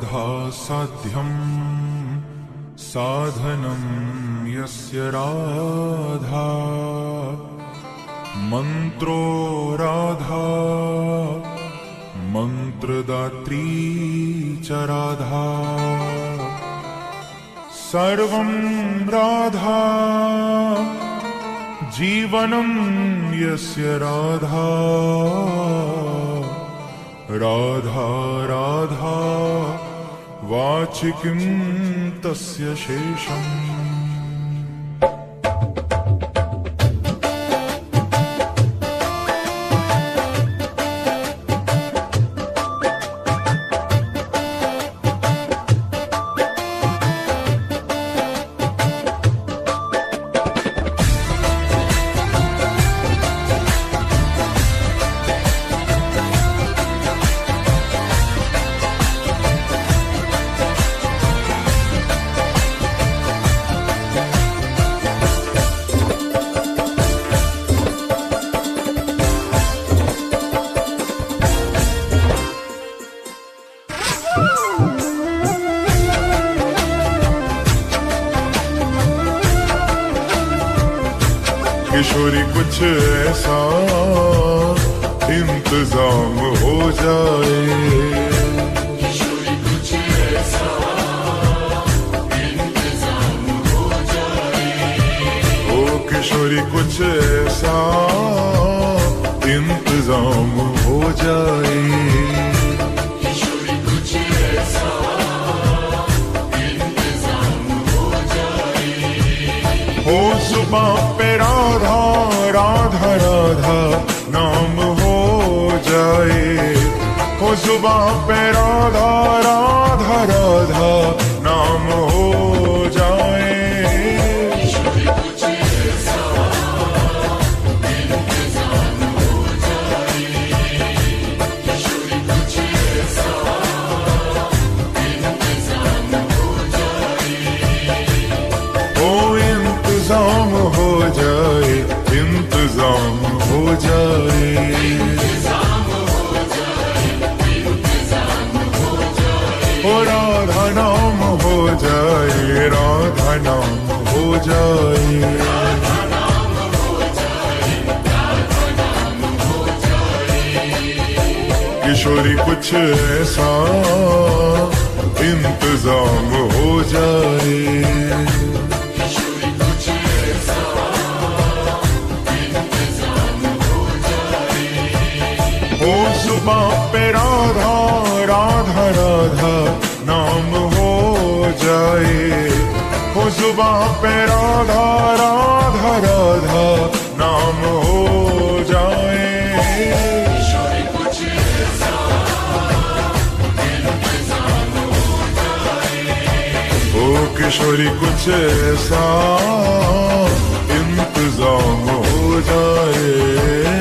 राधा साध्यं साधनं यस्य राधा मंत्रो राधा मंत्रदात्री च राधा सर्वं राधा जीवनं यस्य राधा राधा राधा वाचिकिं तस्य शेषम्। किशोरी कुछ ऐसा इंतजाम हो जाए, किशोरी कुछ ऐसा इंतजाम हो जाए, ओ किशोरी कुछ ऐसा इंतजाम हो जाए, किशोरी कुछ ऐसा इंतजाम हो जाए, हो सुबह पे राधा राधा राधा नाम हो जाए, हो जुबां पे राधा राधा राधा नाम हो जाए, किशोरी कुछ ऐसा इंतजाम हो जाए, किशोरी कुछ ऐसा इंतजाम हो जाए, ओ इंतजाम हो जाए, इंतजाम हो जाए, इंतजाम हो जाए, इंतजाम हो जाए, ओ राधा नाम हो जाए, राधा नाम हो जाए, राधा नाम हो जाए, राधा नाम हो जाए, किशोरी कुछ ऐसा इंतजाम हो जाए, किशोरी कुछ ऐसा इंतजाम हो जाए, हो सुबह पे राधा राधा राधा नाम हो जाए, हो जुबां पे राधा राधा राधा नाम हो जाए, किशोरी कुछ ऐसा इंतजाम हो जाए, ओ किशोरी कुछ ऐसा इंतजाम हो जाए।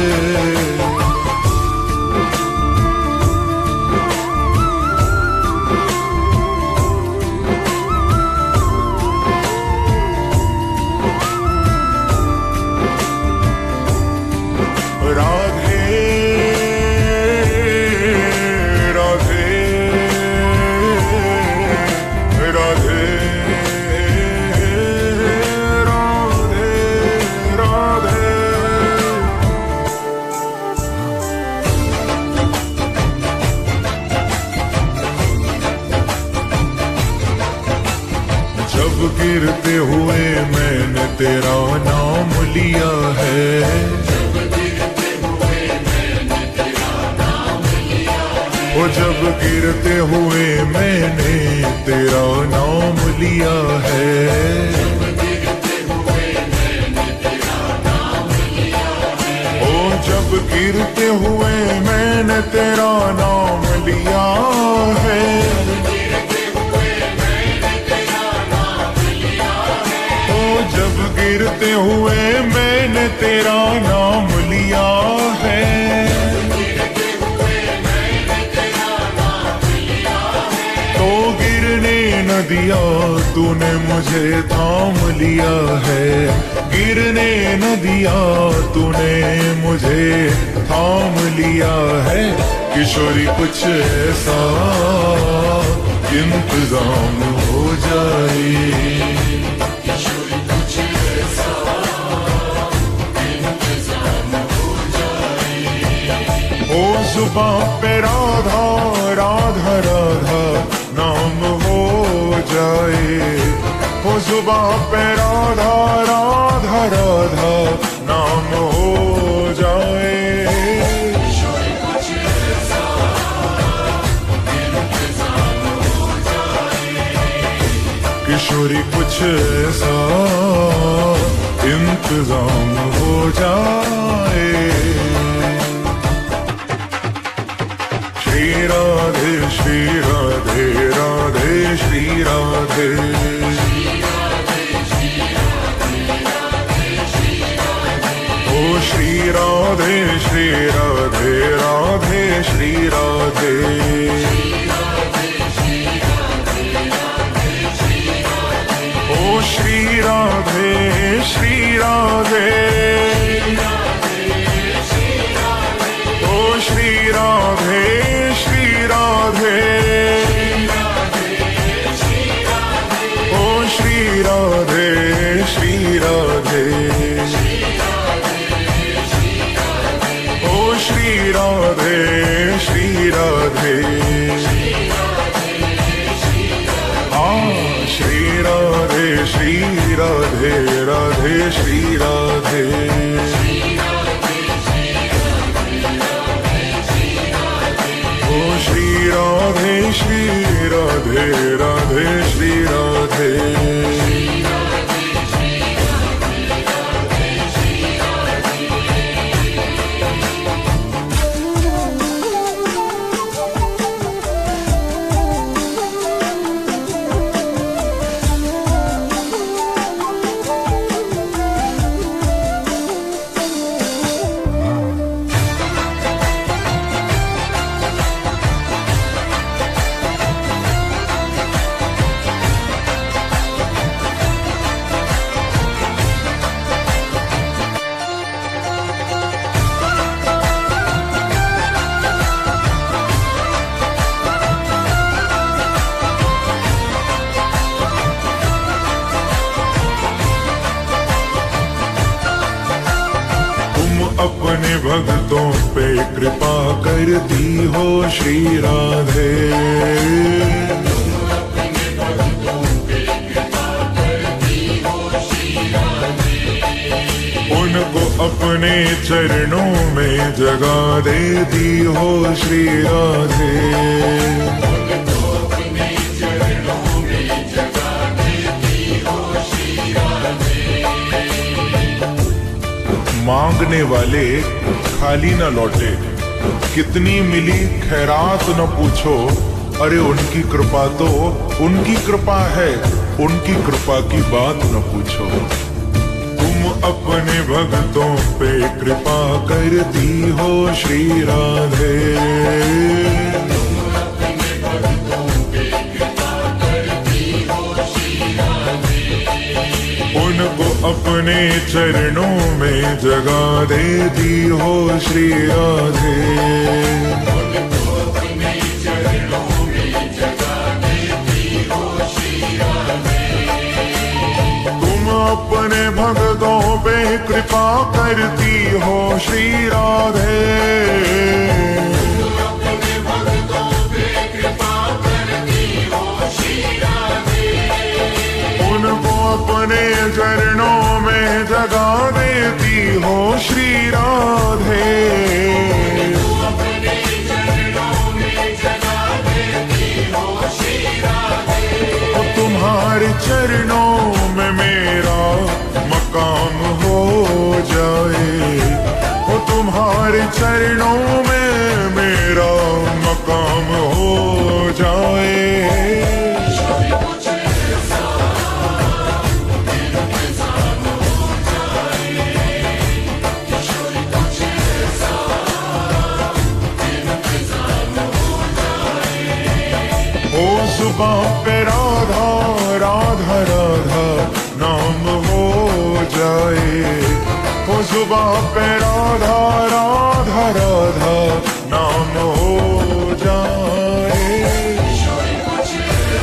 राधे राधे राधे राधे राधे, जब गिरते हुए मैंने तेरा नाम लिया है, ओ जब गिरते हुए मैंने तेरा नाम लिया है, ओ जब गिरते हुए मैंने तेरा नाम लिया है, ओ जब गिरते हुए मैंने तेरा नाम लिया है, तो गिरने न दिया तूने मुझे थाम लिया है, गिरने न दिया तूने मुझे थाम लिया है, किशोरी कुछ ऐसा इंतजाम हो जाए। ईश्वर कुछ ऐसा इंतजाम हो जाए। हो जुबां पे राधा राधा राधा नाम हो जाए। हो जुबां पे राधा राधा राधा नाम हो जाए। ईश्वर कुछ ऐसा इंतजाम हो जाए। किशोरी कुछ ऐसा इंतजाम हो जाए। श्री राधे श्री राधे राधे श्री राधे। ओ श्री राधे श्री राधे राधे श्री राधे। ओ श्री राधे श्री राधे। ओ श्री राधे श्री राधे। ओ श्री राधे श्री राधे। ओ श्री राधे श्री राधे। श्री राधे श्री राधे राधे श्री राधे। ओ श्री राधे श्री राधे राधे श्री राधे। अपने भक्तों पे कृपा करती हो श्री राधे। उनको अपने चरणों में जगा देती हो श्री राधे। मांगने वाले खाली न लौटे, कितनी मिली खैरात न पूछो। अरे उनकी कृपा तो उनकी कृपा है, उनकी कृपा की बात न पूछो। तुम अपने भक्तों पे कृपा करती हो श्री राधे। उनको अपने चरणों में जगा देती हो श्री राधे। तुम अपने भक्तों पे कृपा करती हो श्री राधे। उनको अपने चरणों में जगा देती हो श्री राधे। तुम्हारे चरणों में मेरा मकाम हो जाए। वो तुम्हारे चरणों में मेरा मकाम हो जाए। जुबां पे राधा राधा राधा नाम हो जाए। हो जुबां पे राधा राधा राधा नाम हो जाए।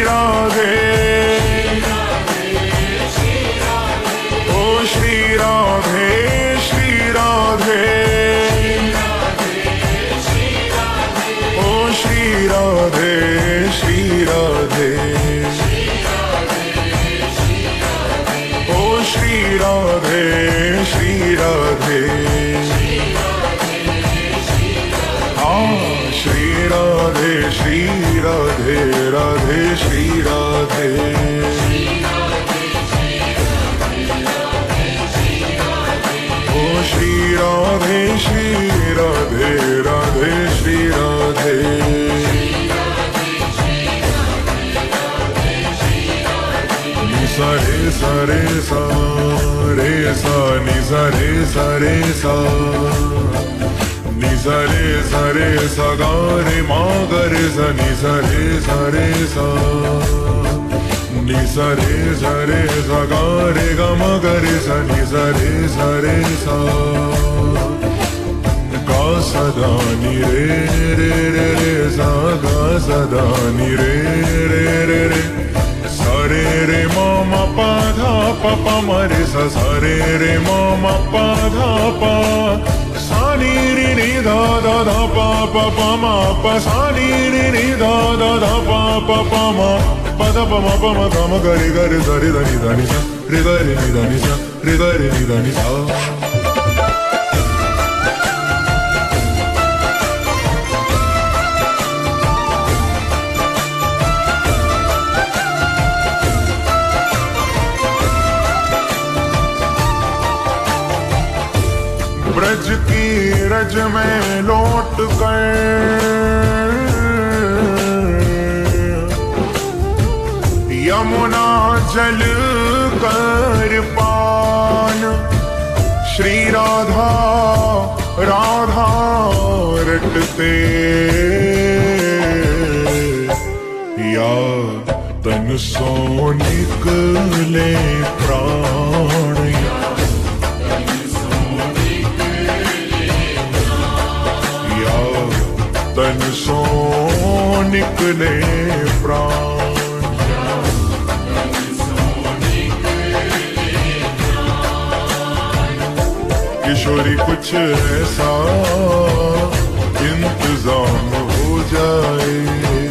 राधे, ओ श्री राधे श्री राधे, ओ श्री राधे श्री राधे, ओ श्री राधे श्री राधे, श्री राधे श्री राधे राधे श्री राधे, ओ श्री राधे श्री राधे राधे श्री राधे, नि सा रे सा रे सा रे सा नि सा रे सा रे सा, नि सा रे सा रे सा गा रे मा गा रे सा, नि सा रे सा रे सा, नि सा रे सा रे सा गा रे गा मा गा रे सा, नि सा रे सा रे सा, गा सदा नि रे रे रे रे सा, गा सदा नि रे रे रे रे, सा रे रे मा मा पा धा पा पा मा रे सा, सा रे रे मा मा पा धा पा, सा नि रि नि धा धा धा पा पा पा मा पा, सा नि रि नि धा धा धा पा पा पा मा पा धा पा मा पा मा गा मा गा रे सा रे धा नि सा रे गा रे नि धा नि सा रे गा रे नि धा नि सा। ब्रज की रज में लौट कर यमुना जल कर पान, श्री राधा राधा रटते या तन सो निकले प्राण, तन सो निकले प्राण, किशोरी कुछ ऐसा इंतजाम हो जाए।